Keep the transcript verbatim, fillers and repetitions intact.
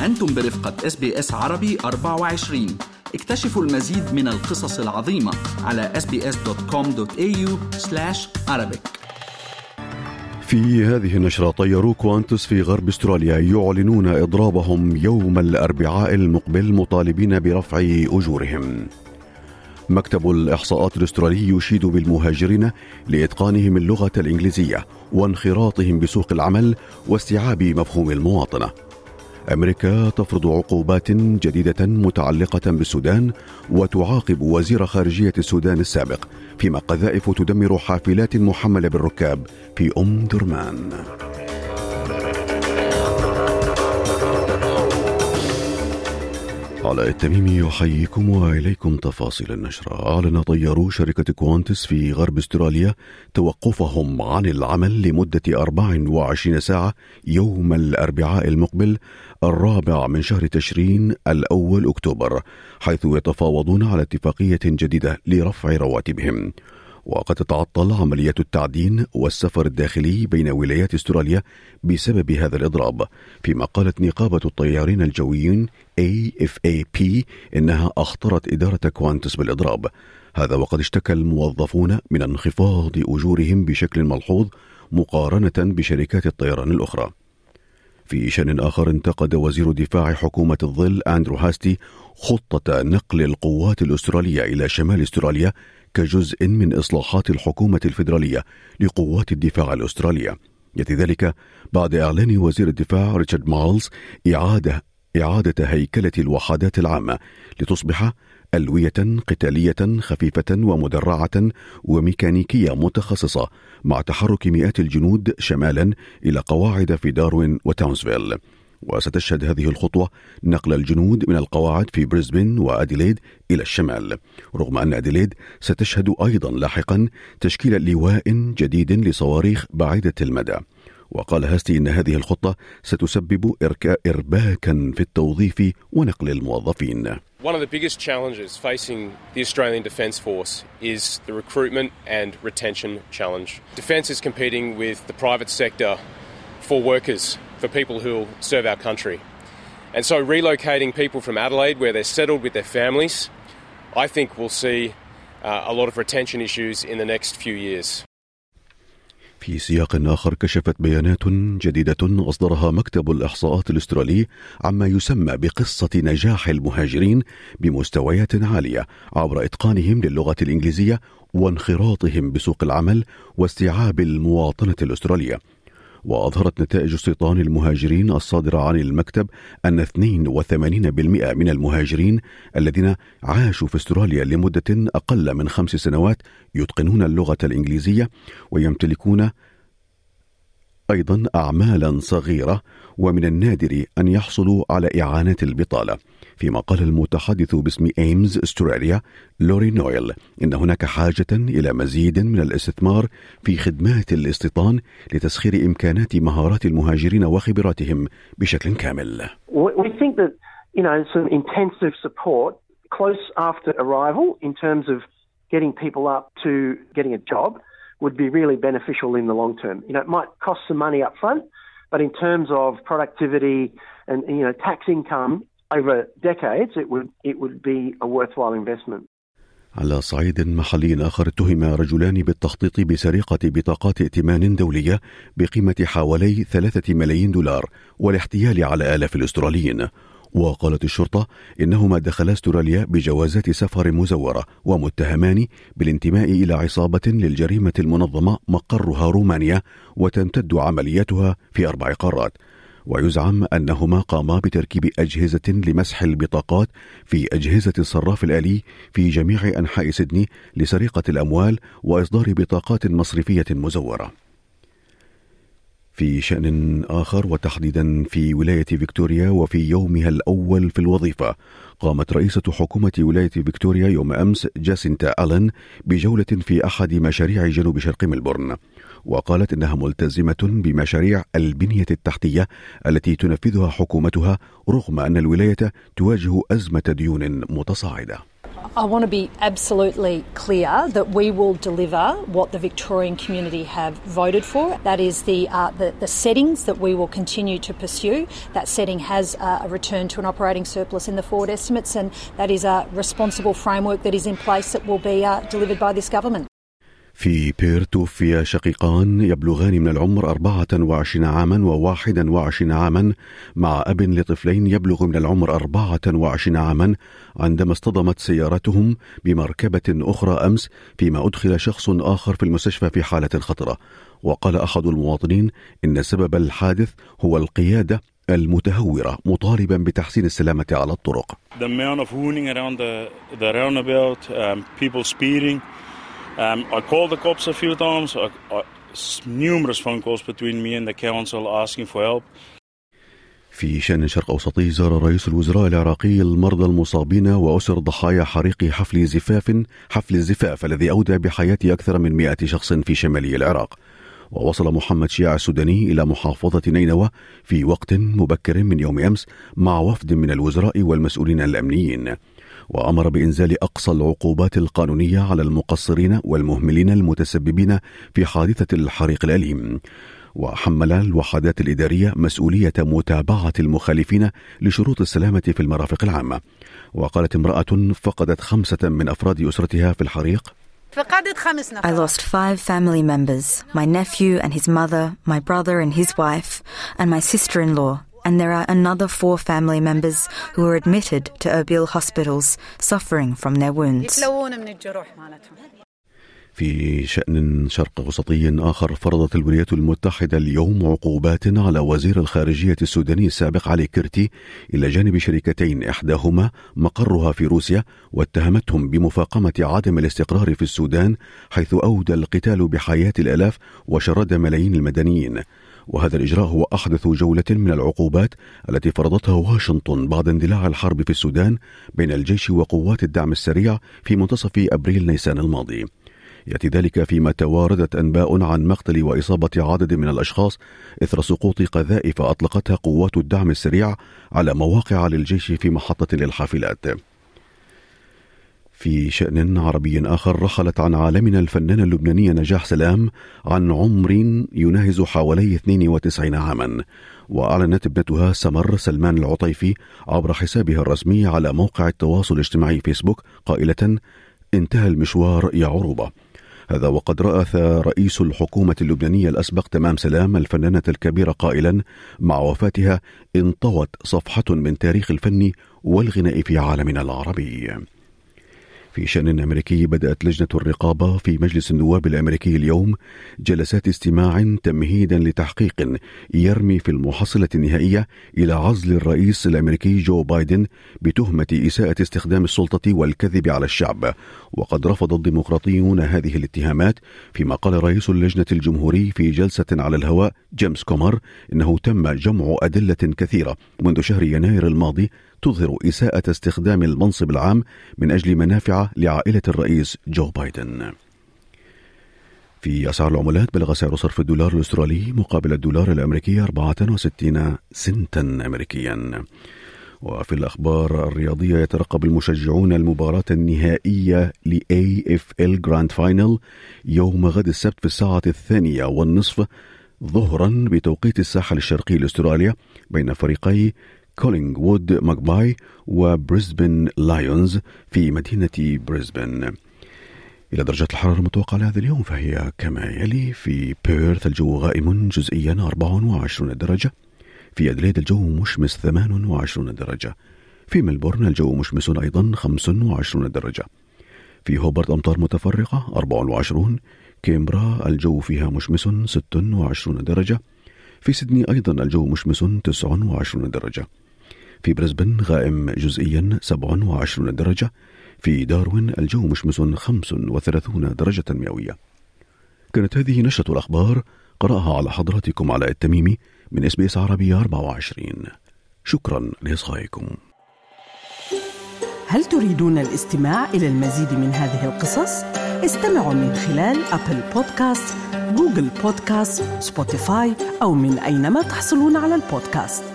أنتم برفقة إس بي إس عربي أربعة وعشرين. اكتشفوا المزيد من القصص العظيمة على إس بي إس دوت كوم دوت إيه يو سلاش عربيك. في هذه النشرة، طيارو كوانتس في غرب استراليا يعلنون إضرابهم يوم الأربعاء المقبل مطالبين برفع أجورهم. مكتب الإحصاءات الأسترالي يشيد بالمهاجرين لإتقانهم اللغة الإنجليزية وانخراطهم بسوق العمل واستيعاب مفهوم المواطنة. أمريكا تفرض عقوبات جديدة متعلقة بالسودان وتعاقب وزير خارجية السودان السابق، فيما قذائف تدمر حافلات محملة بالركاب في أم درمان. علاء التميمي يحييكم وإليكم تفاصيل النشرة. أعلن طيارو شركة كوانتس في غرب استراليا توقفهم عن العمل لمدة أربع وعشرين ساعة يوم الأربعاء المقبل الرابع من شهر تشرين الأول أكتوبر، حيث يتفاوضون على اتفاقية جديدة لرفع رواتبهم. وقد تتعطل عمليات التعدين والسفر الداخلي بين ولايات استراليا بسبب هذا الإضراب، فيما قالت نقابة الطيارين الجويين إيه إف إيه بي إنها أخطرت إدارة كوانتس بالإضراب. هذا وقد اشتكى الموظفون من انخفاض أجورهم بشكل ملحوظ مقارنة بشركات الطيران الأخرى. في شأن آخر، انتقد وزير دفاع حكومة الظل أندرو هاستي خطة نقل القوات الأسترالية إلى شمال استراليا كجزء من إصلاحات الحكومة الفيدرالية لقوات الدفاع الأسترالية. يأتي ذلك بعد إعلان وزير الدفاع ريتشارد مايلز إعادة إعادة هيكلة الوحدات العامة لتصبح ألوية قتالية خفيفة ومدرعة وميكانيكية متخصصة، مع تحرك مئات الجنود شمالا إلى قواعد في داروين وتاونسفيل. وستشهد هذه الخطوة نقل الجنود من القواعد في بريسبن وأديليد إلى الشمال، رغم أن أديليد ستشهد أيضا لاحقا تشكيل لواء جديد لصواريخ بعيدة المدى. وقال هاستي إن هذه الخطة ستسبب إرباكا في التوظيف ونقل الموظفين. One of the biggest challenges facing the Australian Defence Force is the recruitment and retention challenge. Defence is competing with the private sector for workers, for people who will serve our country. And so relocating people from Adelaide, where they're settled with their families, I think we'll see uh, a lot of retention issues in the next few years. في سياق آخر، كشفت بيانات جديدة أصدرها مكتب الإحصاءات الأسترالي عما يسمى بقصة نجاح المهاجرين بمستويات عالية عبر إتقانهم للغة الإنجليزية وانخراطهم بسوق العمل واستيعاب المواطنة الأسترالية. وأظهرت نتائج استيطان المهاجرين الصادرة عن المكتب أن اثنين وثمانين بالمئة من المهاجرين الذين عاشوا في استراليا لمدة أقل من خمس سنوات يتقنون اللغة الإنجليزية ويمتلكون أيضا أعمالا صغيرة، ومن النادر أن يحصلوا على إعانات البطالة. فيما قال المتحدث باسم إيمز استراليا لوري نويل إن هناك حاجة إلى مزيد من الاستثمار في خدمات الاستيطان لتسخير إمكانات مهارات المهاجرين وخبراتهم بشكل كامل. We think that, you know, some intensive support close after arrival in terms of getting people up to getting a job would be really beneficial in the long term. You know, it might cost some money up front, but in terms of productivity and, you know, tax income over decades, it would it would be a worthwhile investment. على صعيد محلي آخر، اتهم رجلان بالتخطيط بسرقة بطاقات ائتمان دولية بقيمة حوالي ثلاثة ملايين دولار والاحتيال على آلاف الأستراليين. وقالت الشرطة إنهما دخلا استراليا بجوازات سفر مزورة ومتهمان بالانتماء إلى عصابة للجريمة المنظمة مقرها رومانيا وتمتد عملياتها في أربع قارات. ويزعم أنهما قاما بتركيب أجهزة لمسح البطاقات في أجهزة الصراف الآلي في جميع أنحاء سيدني لسرقة الأموال وإصدار بطاقات مصرفية مزورة. في شأن آخر، وتحديدا في ولاية فيكتوريا وفي يومها الأول في الوظيفة، قامت رئيسة حكومة ولاية فيكتوريا يوم أمس جاسينتا ألين بجولة في أحد مشاريع جنوب شرق ملبورن، وقالت إنها ملتزمة بمشاريع البنية التحتية التي تنفذها حكومتها رغم أن الولاية تواجه أزمة ديون متصاعدة. I want to be absolutely clear that we will deliver what the Victorian community have voted for. That is the, uh, the, the settings that we will continue to pursue. That setting has uh, a return to an operating surplus in the forward estimates, and that is a responsible framework that is in place that will be uh, delivered by this government. في بير توفي شقيقان يبلغان من العمر أربعة وعشرين عاما وواحدا وعشرين عاما مع أب لطفلين يبلغ من العمر أربعة وعشرين عاما عندما اصطدمت سيارتهم بمركبة أخرى أمس، فيما أدخل شخص آخر في المستشفى في حالة خطرة. وقال أحد المواطنين إن سبب الحادث هو القيادة المتهورة، مطالبا بتحسين السلامة على الطرق. The amount of hooning around the, the roundabout, um, people speeding. Um, I called the cops a few times. I, I, numerous phone calls between me and the council asking for help. في شأن شرق أوسطي، زار رئيس الوزراء العراقي المرضى المصابين وأسر ضحايا حريق حفل زفاف حفل الزفاف الذي أودى بحياة أكثر من مئة شخص في شمالي العراق. ووصل محمد شياع السوداني إلى محافظة نينوى في وقت مبكر من يوم أمس مع وفد من الوزراء والمسؤولين الأمنيين، وأمر بإنزال أقصى العقوبات القانونية على المقصرين والمهملين المتسببين في حادثة الحريق الأليم. وحمل الوحدات الإدارية مسؤولية متابعة المخالفين لشروط السلامة في المرافق العامة. وقالت امرأة فقدت خمسة من أفراد أسرتها في الحريق: I lost five family members, my nephew and his mother, my brother and his wife, and my sister-in-law. And there are another four family members who are admitted to Erbil hospitals suffering from their wounds. في شأن شرق أوسطي آخر، فرضت الولايات المتحدة اليوم عقوبات على وزير الخارجية السوداني السابق علي كرتي إلى جانب شركتين إحداهما مقرها في روسيا، واتهمتهم بمفاقمة عدم الاستقرار في السودان، حيث أودى القتال بحياة الآلاف وشرد ملايين المدنيين. وهذا الإجراء هو أحدث جولة من العقوبات التي فرضتها واشنطن بعد اندلاع الحرب في السودان بين الجيش وقوات الدعم السريع في منتصف أبريل نيسان الماضي. يأتي ذلك فيما تواردت أنباء عن مقتل وإصابة عدد من الأشخاص إثر سقوط قذائف أطلقتها قوات الدعم السريع على مواقع للجيش في محطة للحافلات. في شأن عربي آخر، رحلت عن عالمنا الفنانة اللبنانية نجاح سلام عن عمر يناهز حوالي اثنين وتسعين عاما. وأعلنت ابنتها سمر سلمان العطيفي عبر حسابها الرسمي على موقع التواصل الاجتماعي فيسبوك قائلة: انتهى المشوار يا عروبة. هذا وقد رأث رئيس الحكومة اللبنانية الأسبق تمام سلام الفنانة الكبيرة قائلا: مع وفاتها انطوت صفحة من تاريخ الفن والغناء في عالمنا العربي. في شأن أمريكي، بدأت لجنة الرقابة في مجلس النواب الأمريكي اليوم جلسات استماع تمهيدا لتحقيق يرمي في المحصلة النهائية إلى عزل الرئيس الأمريكي جو بايدن بتهمة إساءة استخدام السلطة والكذب على الشعب. وقد رفض الديمقراطيون هذه الاتهامات، فيما قال رئيس اللجنة الجمهوري في جلسة على الهواء جيمس كومر إنه تم جمع أدلة كثيرة منذ شهر يناير الماضي تظهر إساءة استخدام المنصب العام من أجل منافع لعائلة الرئيس جو بايدن. في أسعار العملات، بلغ سعر صرف الدولار الأسترالي مقابل الدولار الأمريكي أربعة وستين سنتا أمريكيا. وفي الأخبار الرياضية، يترقب المشجعون المباراة النهائية ل إيه إف إل Grand Final يوم غد السبت في الساعة الثانية والنصف ظهرا بتوقيت الساحل الشرقي لأستراليا بين فريقي كولينغوود ماغباي وبريسبن لايونز في مدينة بريسبن. إلى درجة الحرارة المتوقعة لهذا اليوم فهي كما يلي: في بيرث الجو غائم جزئيا أربعة وعشرين درجة، في أدليد الجو مشمس ثمان وعشرين درجة، في ملبورن الجو مشمس أيضا خمس وعشرين درجة، في هوبرت أمطار متفرقة أربعة وعشرين، كامبرا الجو فيها مشمس ست وعشرين درجة، في سيدني أيضا الجو مشمس تسع وعشرين درجة، في بريسبن غائم جزئيا سبع وعشرين درجة، في داروين الجو مشمس خمس وثلاثين درجة مئوية. كانت هذه نشرة الأخبار، قرأها على حضراتكم علاء التميمي من إس بي إس عربية أربعة وعشرين. شكرا لإصغائكم. هل تريدون الاستماع إلى المزيد من هذه القصص؟ استمعوا من خلال أبل بودكاست، جوجل بودكاست، سبوتيفاي أو من أينما تحصلون على البودكاست.